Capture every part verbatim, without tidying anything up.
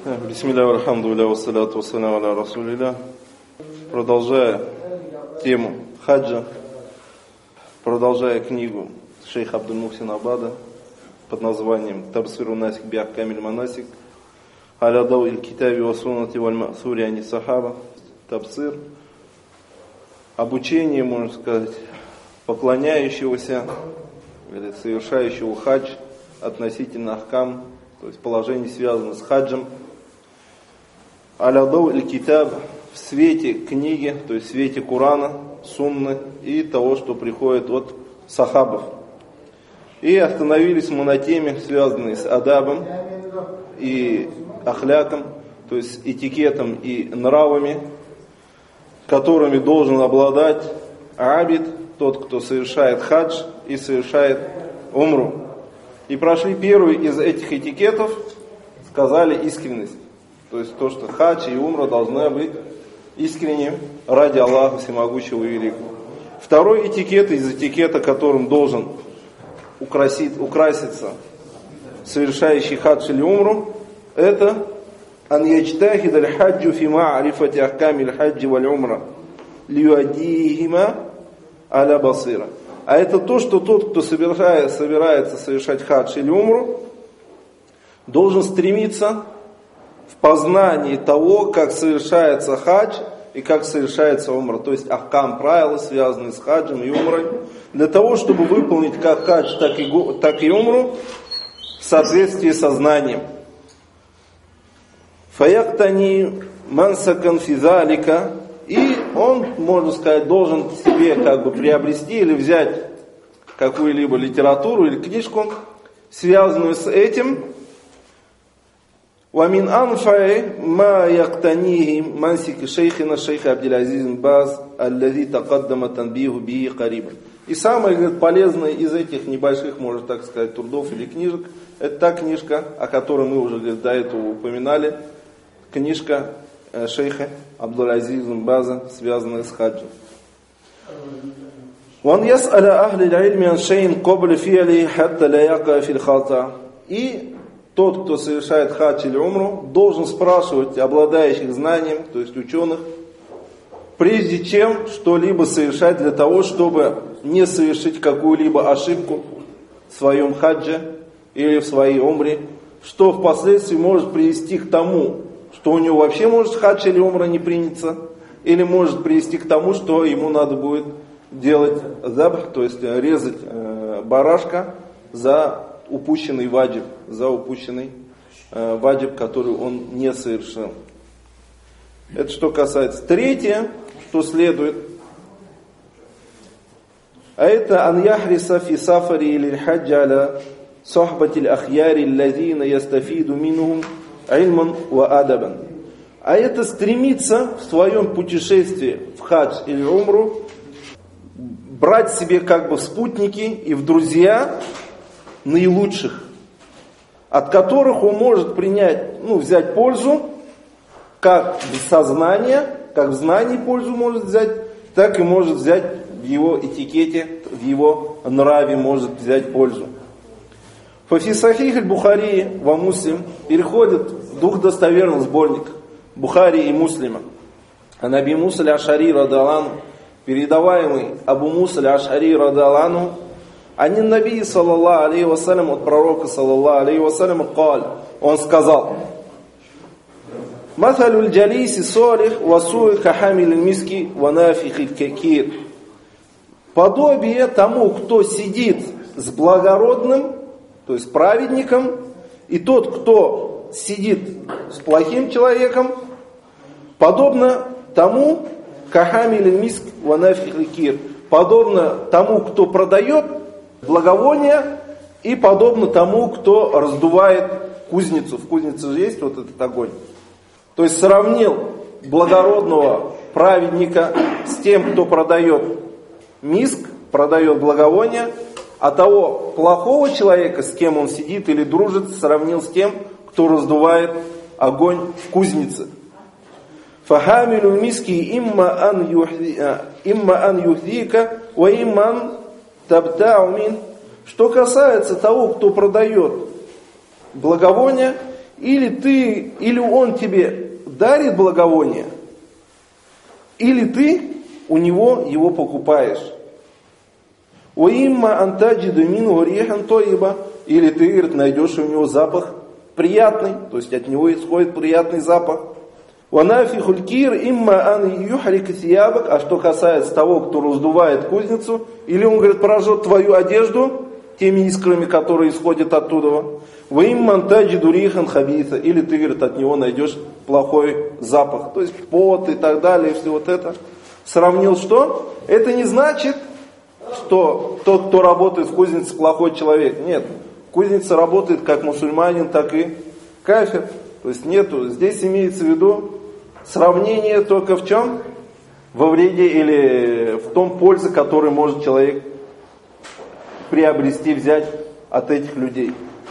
Бисмилля, алхамдулилля, вассаляту вассаляму аля расулилля. Продолжая тему хаджа, продолжая книгу шейха Абдуль-Мухсина Абада под названием «Табсиру насик би ахкамиль манасик, аля дауиль китаби ва суннати валь ма'сури ани сахаба». Табсир, обучение, можно сказать, поклоняющегося или совершающего хадж относительно ахкам, то есть положений, связанных с хаджем. Аля дауиль китаб, в свете книги, то есть в свете Корана, сунны и того, что приходит от сахабов. И остановились мы на теме, связанной с адабом и ахляком, то есть этикетом и нравами, которыми должен обладать абид, тот, кто совершает хадж и совершает умру. И прошли первый из этих этикетов, сказали искренность. То есть то, что хадж и умра должны быть искренним ради Аллаха Всемогущего и Великого. Второй этикет из этикета, которым должен украсить, украситься совершающий хадж или умру, это ан яджтахид аль-хаджу фи ма'рифати ахками аль-хаджи валь-умра лиюаддихима аля басира. А это то, что тот, кто собирает, собирается совершать хадж или умру, должен стремиться в познании того, как совершается хадж и как совершается умра. То есть ахкам, правила, связанные с хаджем и умрой, для того, чтобы выполнить как хадж, так и, так и умру в соответствии со знанием. Фаяктани мансакан физалика. И он, можно сказать, должен себе как бы приобрести или взять какую-либо литературу или книжку, связанную с этим. ومن أنفع ما يقتنيه منسك شيخنا الشيخ عبد العزيز بن باز الذي تقدم تنبيه به قريبا. И самое, говорит, полезное из этих небольших, можно так сказать, трудов или книжек, это та книжка, о которой мы уже, говорит, до этого упоминали, книжка шейха Абдуль-Азиз бин База, связанная с хаджем. وأن يسأل أهل العلم عن شيء قبل فعله حتى لا يقع في الخطأ. И тот, кто совершает хадж или умру, должен спрашивать обладающих знанием, то есть ученых, прежде чем что-либо совершать для того, чтобы не совершить какую-либо ошибку в своем хадже или в своей умре, что впоследствии может привести к тому, что у него вообще может хадж или умра не приняться, или может привести к тому, что ему надо будет делать забх, то есть резать э, барашка за упущенный ваджиб, за упущенный э, ваджиб, который он не совершил. Это что касается. Третье, что следует, а это ан яхриса фи сафари или хаджа аля сахбати аль-ахьяри аллазина ястафиду минхум ильман ва адабан. А это стремиться в своем путешествии в хадж или умру брать себе как бы в спутники и в друзья наилучших, от которых он может принять, ну, взять пользу, как в сознании, как в знании пользу может взять, так и может взять в его этикете, в его нраве может взять пользу. Фафи сахих аль-Бухари ва Муслим переходит в двухдостоверный сборник Бухари и Муслима. А Наби Муса аль-Ашари радиаллаху, передаваемый Абу Муса аль-Ашари радиаллаху, ани Наби саллаллаху алейхи вассалям, от пророка саллаллаху алейхи вассалям, кал, он сказал: Масалюль джалиси салих васуи кахамиль миски ва нафихи какир. Подобие тому, кто сидит с благородным, то есть праведником, и тот, кто сидит с плохим человеком, подобно тому, кахамиль миск ва нафихи кир, подобно тому, кто продает благовоние, и подобно тому, кто раздувает кузницу. В кузнице же есть вот этот огонь. То есть сравнил благородного праведника с тем, кто продает миск, продает благовоние, а того плохого человека, с кем он сидит или дружит, сравнил с тем, кто раздувает огонь в кузнице. Фахамилю миски имма ан юхдика ва имман табтау мин. Что касается того, кто продает благовония, или ты, или он тебе дарит благовоние, или ты у него его покупаешь. Уимма антаджиду мингу рихан тойиба, или ты, говорит, найдешь у него запах приятный, то есть от него исходит приятный запах. Ванафи хулькир имма ан юхрик сиябак, а что касается того, кто раздувает кузницу, или он, говорит, прожжет твою одежду теми искрами, которые исходят оттуда. Ваимма антаджиду рихан хабиса, или ты, говорит, от него найдешь плохой запах, то есть пот и так далее, и все вот это. Сравнил что? Это не значит, что тот, кто работает в кузнице, плохой человек. Нет, кузница работает как мусульманин, так и кафир. То есть нету, здесь имеется в виду сравнение только в чем? Во вреде или в том пользе, которую может человек приобрести, взять от этих людей.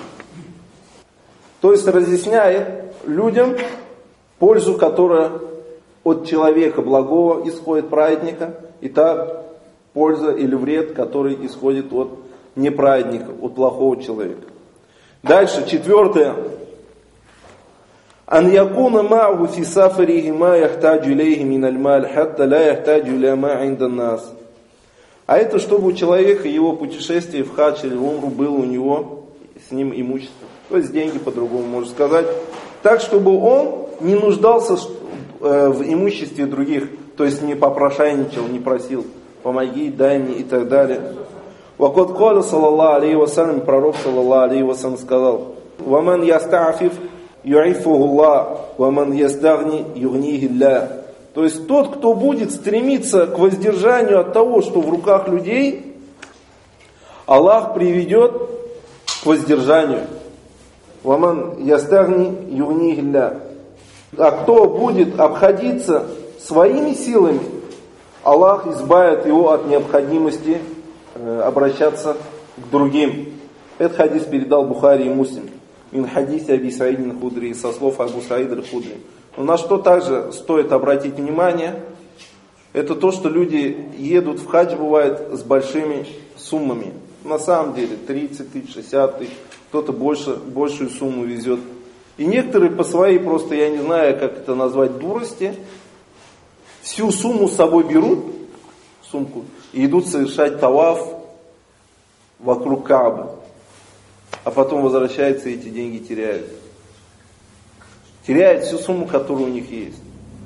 То есть разъясняет людям пользу, которая от человека благого исходит, праведника, и та польза или вред, который исходит от неправедника, от плохого человека. Дальше, четвертое. Ан якуна ма'ху фи сафарихи ма яхтаджу илейхи миналь маль, хатта ла яхтаджу иля ма инда нас. А это чтобы у человека его путешествие в хадж или в умру было у него с ним имущество. То есть деньги, по-другому можно сказать. Так, чтобы он не нуждался в имуществе других, то есть не попрошайничал, не просил, помоги, дай мне и так далее. Вакот коля, саллаллаху алейхи вассалям, пророк, саллаллаху алейхи вассалям, сказал: «Ваман яста'афиф ю'ифухуллах, ваман ястагни югнихилля». То есть тот, кто будет стремиться к воздержанию от того, что в руках людей, Аллах приведет к воздержанию. Ваман ястагни югнихилля. А кто будет обходиться своими силами, Аллах избавит его от необходимости э, обращаться к другим. Этот хадис передал Бухари и Муслим. Мин хадисе Аби Саид аль-Худри, со слов Абу Саид аль-Худри. Но на что также стоит обратить внимание, это то, что люди едут в хадж, бывает, с большими суммами. На самом деле тридцать тысяч, шестьдесят тысяч, кто-то больше, большую сумму везет. И некоторые по своей, просто я не знаю, как это назвать, дурости, всю сумму с собой берут, сумку, и идут совершать таваф вокруг Каабы. А потом возвращаются и эти деньги теряют. Теряют всю сумму, которая у них есть.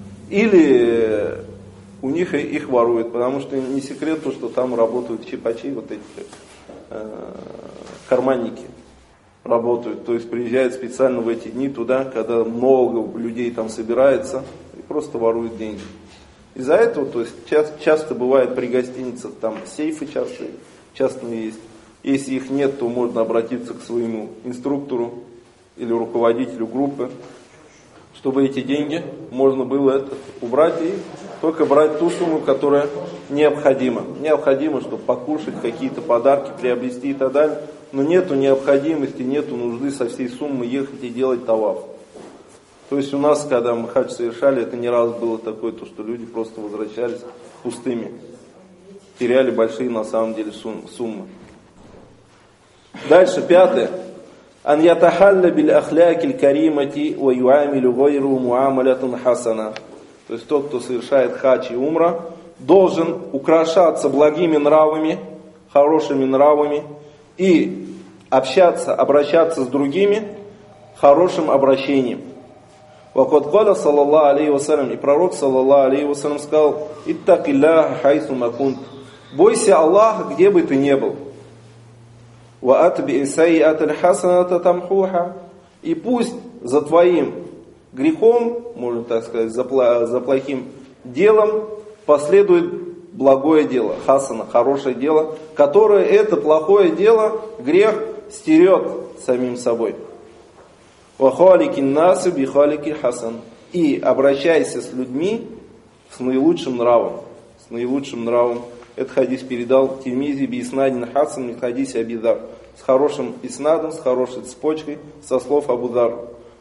Или у них их воруют, потому что не секрет то, что там работают чипачи, вот эти э, карманники работают. То есть приезжают специально в эти дни туда, когда много людей там собирается, и просто воруют деньги. Из-за этого, то есть часто, часто бывает при гостиницах там сейфы частые, частные есть. Если их нет, то можно обратиться к своему инструктору или руководителю группы, чтобы эти деньги можно было это убрать и только брать ту сумму, которая необходима. Необходимо, чтобы покушать, какие-то подарки приобрести и так далее. Но нету необходимости, нету нужды со всей суммы ехать и делать таваф. То есть у нас, когда мы хадж совершали, это не раз было такое, то, что люди просто возвращались пустыми. Теряли большие на самом деле суммы. Дальше, пятое. Ан ятахалля биль ахлякиль каримати ва юамилю гайру муамалятун хасана. То есть тот, кто совершает хадж и умра, должен украшаться благими нравами, хорошими нравами и общаться, обращаться с другими хорошим обращением. Вакот каля саллаллаху алейхи вассалям, и пророк саллаллаху алейхи вассалям сказал: «Иттакилляха хайсу ма кунт». Бойся Аллаха, где бы ты ни был. Ва атби саййаталь хасаната тамхуха. И пусть за твоим грехом, можно так сказать, за, за плохим делом последует благое дело, хасана, хорошее дело, которое это плохое дело, грех, стерет самим собой. Ва халикин насу би халики хасан. И обращайся с людьми с наилучшим нравом, с наилучшим нравом. Этот хадис передал Тирмизи би иснадин хасан в хадисе Аби Дар. С хорошим иснадом, с хорошей цепочкой, со слов Абу Дар.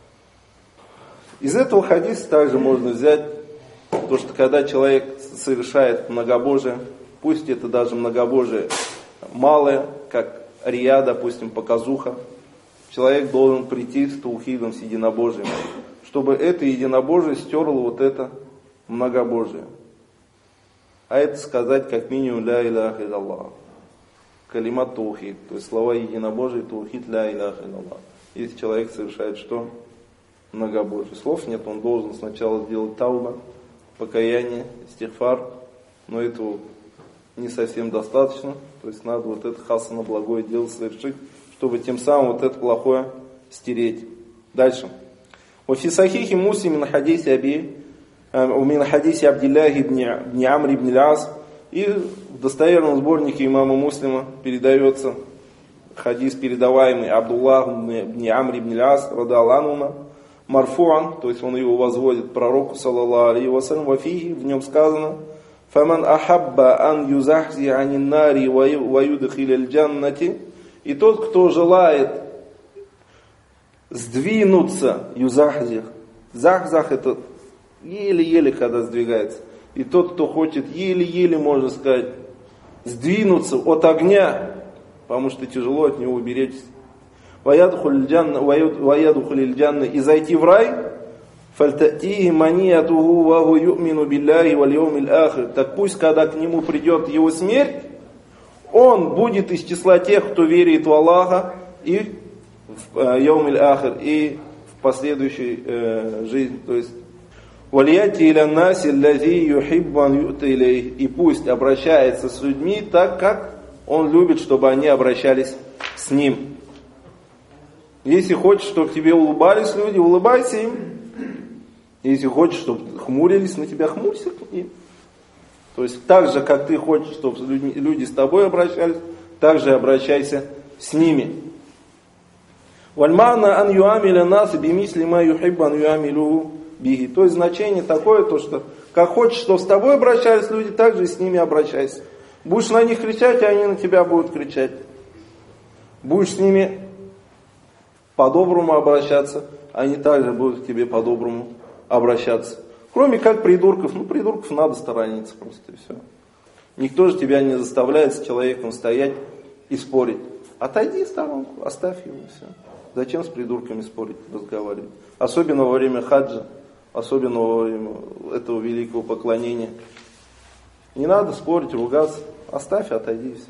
Из этого хадиса также можно взять то, что когда человек совершает многобожие, пусть это даже многобожие малое, как рия, допустим, показуха, человек должен прийти с таухидом, с единобожием, чтобы это единобожие стерло вот это многобожие. А это сказать как минимум ля иляха илlallah. Калимат таухид, то есть слова единобожия, таухид ля иляха илlallah. Если человек совершает что? Многобожие. Слов нет, он должен сначала сделать тауба, покаяние, истигфар, но этого не совсем достаточно. То есть надо вот это хасана, благое дело совершить, чтобы тем самым вот это плохое стереть. Дальше. وفي صحيح مسلم من حديث أبي ومن حديث عبد الله بن عمرو بن العاص. И в достоверном сборнике имама Муслима передается хадис, передаваемый Абдуллах бн Амр бн Ас радиаллаху анху, марфуан, то есть он его возводит к пророку саллаллаху алейхи ва саллям, вафихи, в нем сказано: «Фаман ахабба ан юзахзи анин нари ва юдхил аль джаннати». И тот, кто желает сдвинуться, юзахзих, захзах это еле-еле когда сдвигается. И тот, кто хочет еле-еле, можно сказать, сдвинуться от огня, потому что тяжело от него уберечься, ваядхуль джанна, и зайти в рай, фальтатихи маниятуху ваху ю'мину билляхи валь йаумил ахир. Так пусть, когда к нему придет его смерть, он будет из числа тех, кто верит в Аллаха и в йаумил ахир, и в последующей э, жизни. То есть и пусть обращается с людьми так, как он любит, чтобы они обращались с ним. Если хочешь, чтобы к тебе улыбались люди, улыбайся им. Если хочешь, чтобы хмурились на тебя, хмурься к ним. То есть так же, как ты хочешь, чтобы люди с тобой обращались, так же обращайся с ними. Вальмана ан юамиля нас бимисли ма юхиббу ан юамилуху биги. То есть значение такое, то что как хочешь, чтобы с тобой обращались люди, так же и с ними обращайся. Будешь на них кричать, и они на тебя будут кричать. Будешь с ними по-доброму обращаться, они также будут к тебе по-доброму обращаться. Кроме как придурков. Ну, придурков надо сторониться просто, и все. Никто же тебя не заставляет с человеком стоять и спорить. Отойди в сторонку, оставь его, и все. Зачем с придурками спорить, разговаривать? Особенно во время хаджа. Особенно во время этого великого поклонения. Не надо спорить, ругаться. Оставь, отойди и все.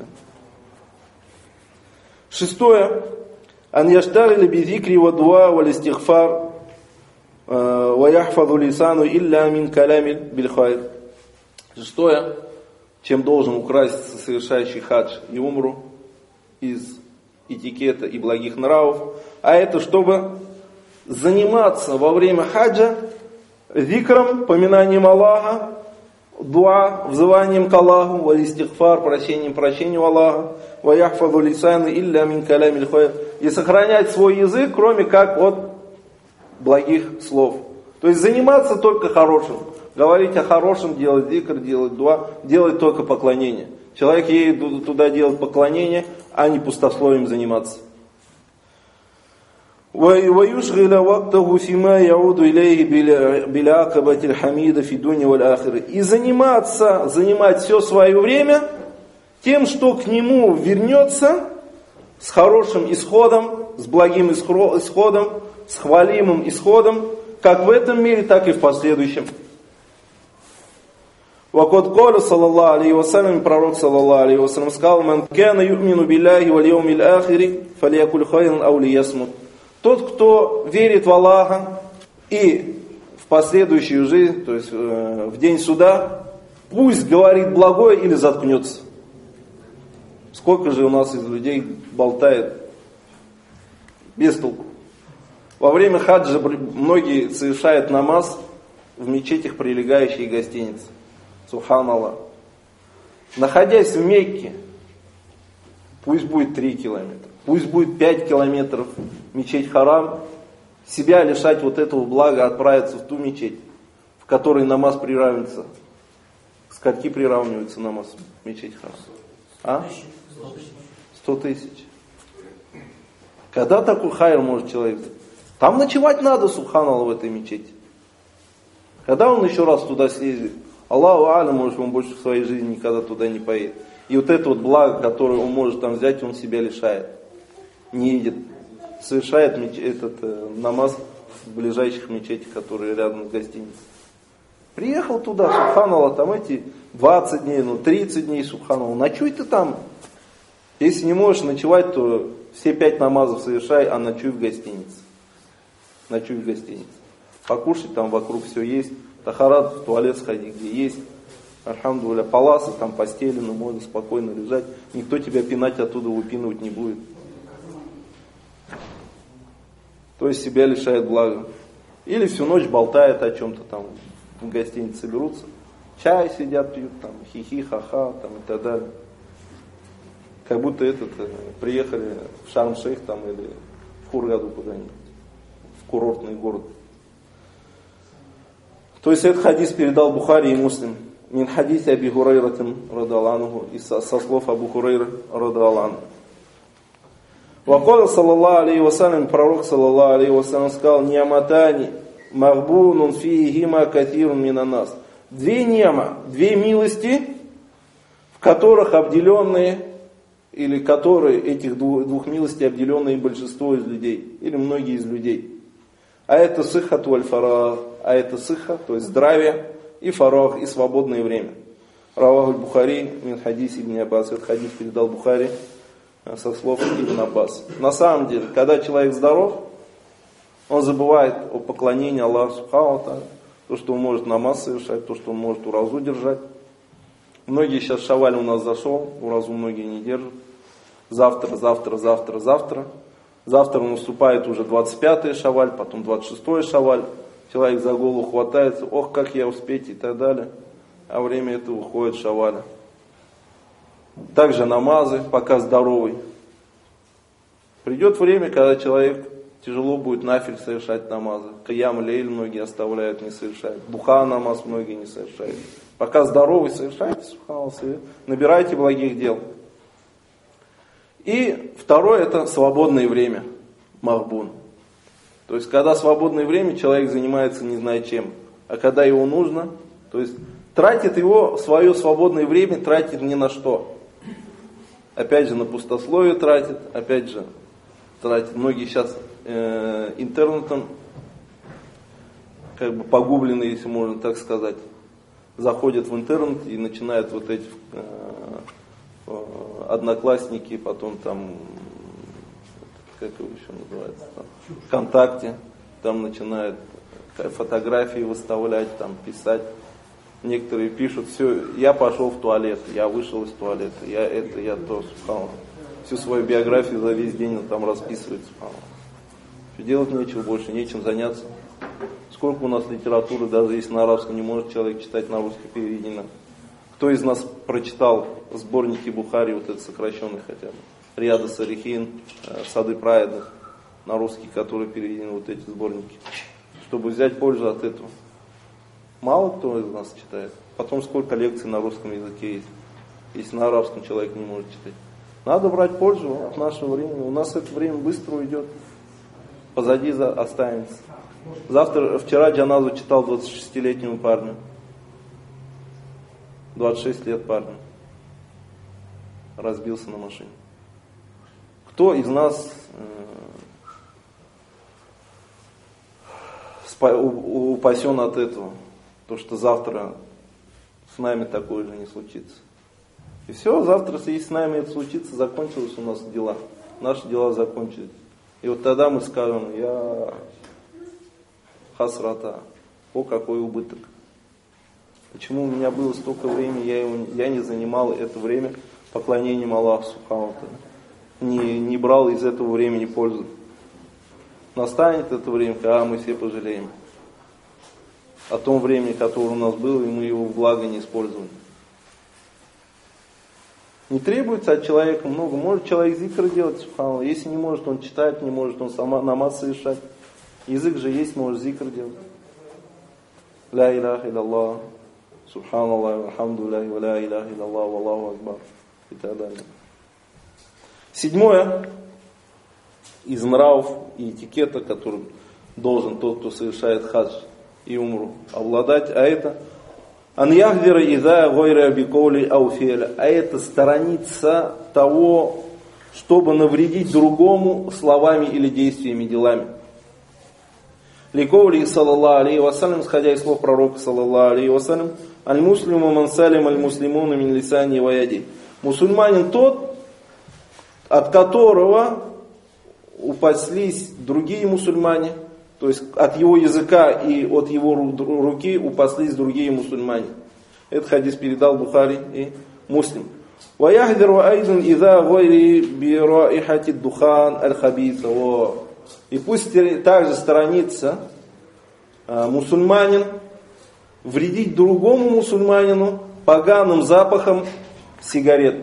Шестое. Ан яштагиля бизикри ва дуа вал истигфар ва яхфазу лисану илля мин калямил биль хайр. Шестое. Чем должен украситься совершающий хадж и умру из этикета и благих нравов. А это чтобы заниматься во время хаджа зикром, поминанием Аллаха, дуа, взыванием к Аллаху, валь истигфар, прощением, прощением Аллаха, ва яхфазу лисана илля мин калямил хайр, и сохранять свой язык, кроме как от благих слов. То есть заниматься только хорошим, говорить о хорошем, делать зикр, делать дуа, делать только поклонение. Человек едет туда делать поклонение, а не пустословием заниматься. И заниматься, занимать все свое время тем, что к нему вернется с хорошим исходом, с благим исходом, с хвалимым исходом, как в этом мире, так и в последующем. وقد قال صلى الله عليه وسلم, пророк саллаллаху алейхи ва саллям сказал: "Ман кана ю'мину биллахи валь йаумил ахир, фалякуль хайран ау лиясмут". Тот, кто верит в Аллаха и в последующую жизнь, то есть э, в день суда, пусть говорит благое или заткнется. Сколько же у нас из людей болтает без толку. Во время хаджа многие совершают намаз в мечетях, прилегающей гостиницы. Субханаллах. Находясь в Мекке, пусть будет три километра, пусть будет пять километров, мечеть Харам, себя лишать вот этого блага, отправиться в ту мечеть, в которой намаз приравнивается. С какие приравнивается намаз в мечеть Харам? А? Сто тысяч. Когда такой хайр может человек? Там ночевать надо, субханаллах, в этой мечети. Когда он еще раз туда съездит? Аллаху а'лям, может, он больше в своей жизни никогда туда не поедет. И вот это вот благо, которое он может там взять, он себя лишает. Не едет совершает меч... этот э, намаз в ближайших мечетях, которые рядом с гостиницей. Приехал туда, субханаллах, там эти двадцать дней, ну тридцать дней, субханаллах, ночуй ты там. Если не можешь ночевать, то все пять намазов совершай, а ночуй в гостинице. Ночуй в гостинице. Покушай, там вокруг все есть. Тахарат, в туалет сходи, где есть. Альхамдулилля, паласы, там постелено, можно спокойно лежать. Никто тебя пинать оттуда, выпинывать не будет. То есть себя лишает блага. Или всю ночь болтает о чем-то там, в гостинице соберутся. Чай сидят, пьют, там, хихи, ха-ха, там и так далее. Как будто этот, приехали в Шарм-Шейх там или в Хургаду куда-нибудь, в курортный город. То есть этот хадис передал Бухари и Муслим. Мин хадис Аби Хурайратин радалануху, и со, со слов Абу Хурайры радалануху. Вакаля саллаллаху алейхи вассалям, пророк саллаллаху алейхи вассалям сказал: Ниаматани махбунун фихима катирун минанас. Две нема, две милости, в которых обделенные, или которые этих двух, двух милостей обделенные большинство из людей, или многие из людей. А это сыхат валь фарах, а это сыха, то есть здравие, и фарах, и свободное время. Равах аль-Бухари, мин хадис ибн Аббас, этот хадис передал Бухари со слов ибн Аббас. На самом деле, когда человек здоров, он забывает о поклонении Аллаху субхану ва тааля, то, что он может намаз совершать, то, что он может уразу держать. Многие сейчас шаваль у нас зашел, уразу многие не держат. Завтра, завтра, завтра, завтра. Завтра наступает уже двадцать пятое шаваль, потом двадцать шестое шаваль. Человек за голову хватается, ох, как я успеть и так далее. А время это уходит шаваля. Также намазы, пока здоровый. Придет время, когда человек тяжело будет нафиль совершать намазы. Киям лейль многие оставляют, не совершают. Духа намаз многие не совершают. Пока здоровый совершайте, субханаллах, набирайте благих дел. И второе, это свободное время, махбун. То есть, когда свободное время, человек занимается не знаю чем. А когда его нужно, то есть, тратит его, свое свободное время, тратит ни на что. Опять же, на пустословие тратит, опять же, тратит. Многие сейчас э, интернетом, как бы погублены, если можно так сказать, заходят в интернет и начинают вот эти э, э, одноклассники, потом там, как его еще называется, там, ВКонтакте, там начинают фотографии выставлять, там писать. Некоторые пишут: все, я пошел в туалет, я вышел из туалета, я это, я то, субханаллах. Всю свою биографию за весь день он там расписывает, субханаллах. Делать нечего больше, нечем заняться. Сколько у нас литературы, даже если на арабском не может человек читать, на русский переведено. Кто из нас прочитал сборники Бухари, вот это сокращенный хотя бы, Риада Салихин, Сады праведных, на русский, которые переведены, вот эти сборники, чтобы взять пользу от этого? Мало кто из нас читает. Потом сколько лекций на русском языке есть, если на арабском человек не может читать. Надо брать пользу от нашего времени. У нас это время быстро уйдет. Позади останется. Завтра, вчера джаназу читал двадцатишестилетнему парню. двадцать шесть лет парню. Разбился на машине. Кто из нас э, упасен от этого? То, что завтра с нами такое же не случится. И все, завтра, если с нами это случится, закончилось у нас дела. Наши дела закончились. И вот тогда мы скажем: я хасрата, о, какой убыток. Почему у меня было столько времени, я, его, я не занимал это время поклонением Аллаху субхану ва тааля. Не, не брал из этого времени пользу. Настанет это время, когда мы все пожалеем о том времени, которое у нас было, и мы его в благо не использовали. Не требуется от человека много. Может человек зикр делать, субханаллах. Если не может, он читает, не может, он сама намаз совершать. Язык же есть, может зикр делать. Ля иляха илlallah, субханаллах, алхамдулиллахи, ва ля иляха илlallah, валлаху акбар. И так далее. Седьмое из нравов и этикета, который должен тот, кто совершает хадж и умру, обладать, а это аньяхдира иза гойра биколи ауфеля, а это сторониться того, чтобы навредить другому словами или действиями, делами. Ликоули саллаллаху алейхи вассалям, исходя из слов пророка саллаллаху алейхи вассалям, аль-муслиму ман салим аль-муслимуна мин лисани ва яди. Мусульманин тот, от которого упаслись другие мусульмане, то есть от его языка и от его руки упаслись другие мусульмане. Этот хадис передал Бухари и Муслим. وَيَحْذِرُ أَيْضًا إِذَا غَيْرِ بِرَائِحَةِ الدُّخَانِ الْخَبِيثِ. И пусть также сторонится а, мусульманин вредить другому мусульманину поганым запахом сигарет.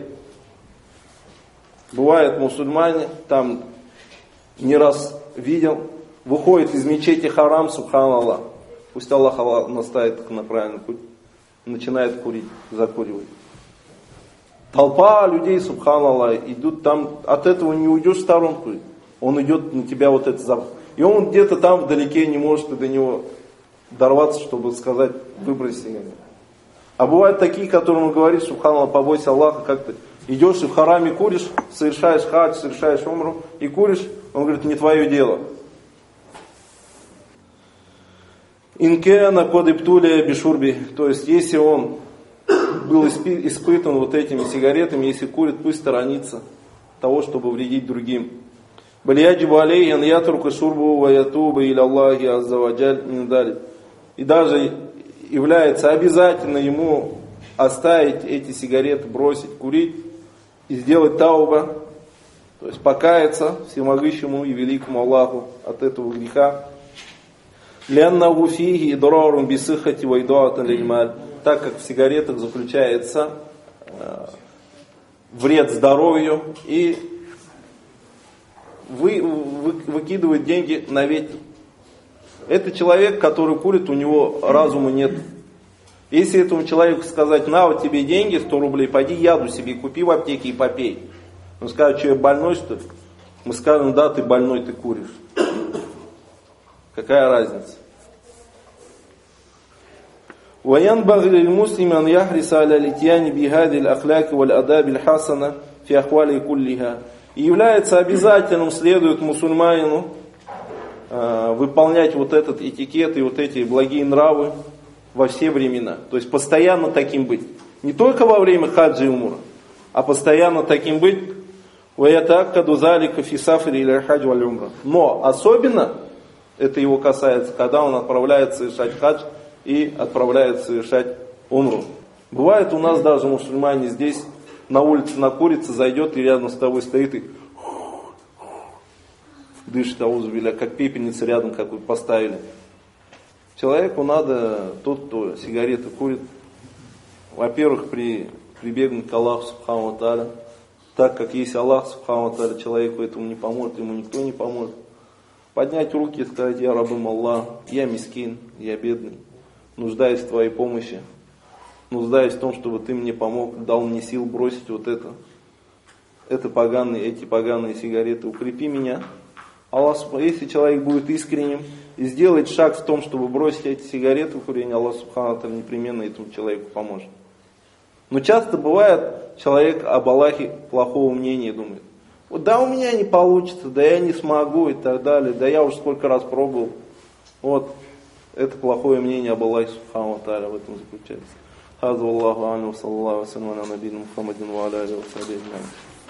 Бывает мусульмане, там не раз видел, выходит из мечети харам, субханаллах. Пусть Аллах, Аллах наставит их на правильный путь. Начинает курить, закуривать. Толпа людей, субханаллах, идут там, от этого не уйдешь в сторонку. Он идет на тебя вот этот запах. И он где-то там вдалеке не может до него дорваться, чтобы сказать, выбрось сигарету. А бывают такие, которым говоришь, субханаллах, побойся Аллаха, как ты идешь и в хараме куришь, совершаешь хадж, совершаешь умру и куришь, он говорит, не твое дело. Инкена кодептулия бишурби, то есть если он был испытан вот этими сигаретами, если курит, пусть сторонится того, чтобы вредить другим. Балияджибу алейхи ан ятрука шурбу ва ятуба иля Аллахи азза ва джаль мин далик. И даже является обязательно ему оставить эти сигареты, бросить курить и сделать тауба, то есть покаяться всемогущему и великому Аллаху от этого греха. Ляннаху фиги идрарун бисыхати ва идаатан лильмаль. Так как в сигаретах заключается э, вред здоровью и вы, вы, выкидывает деньги на ветер. Это человек, который курит, у него разума нет. Если этому человеку сказать, на вот тебе деньги, сто рублей, пойди яду себе купи в аптеке и попей. Он скажет, что я больной, что ли? Мы скажем, да, ты больной, ты куришь. Какая разница? وينبغي للمسلم أن يحرص على الاتيان بهذه الأخلاق والآداب الحسنة في أحواله كلها. И является обязательным, следует мусульманину э, выполнять вот этот этикет и вот эти благие нравы во все времена. То есть постоянно таким быть. Не только во время хаджа и умра, а постоянно таким быть. وَيَتَأَكَّدُ ذَلِكَ فِي سَفْرِ إِلَى الْحَجِّ وَالْعُمْرَةِ. Но особенно это его касается, когда он отправляется совершать хадж и отправляется совершать умру. Бывает у нас даже мусульмане здесь на улице накурится, зайдет и рядом с тобой стоит и дышит, аузубилля, как пепельница рядом какую поставили. Человеку надо, тот, кто сигареты курит, во-первых, при, прибегнуть к Аллаху субхану ва тааля, так как если Аллах субхану ва тааля человеку этому не поможет, ему никто не поможет. Поднять руки и сказать, я рабым Аллах, я мискин, я бедный, нуждаюсь в твоей помощи, нуждаюсь в том, чтобы ты мне помог, дал мне сил бросить вот это, это поганые, эти поганые сигареты, укрепи меня. Аллах, если человек будет искренним и сделает шаг в том, чтобы бросить эти сигареты в курение, Аллах субхану ва тааля непременно этому человеку поможет. Но часто бывает, человек об Аллахе плохого мнения думает. Вот да у меня не получится, да я не смогу и так далее, да я уже сколько раз пробовал. Вот, это плохое мнение об Аллахе субхану ва тааля в этом заключается. Хаза Аллаху а'алям, саллаллаху алейхи ва саллям, на набийна Мухаммадин ва аля алейхи ва саллям.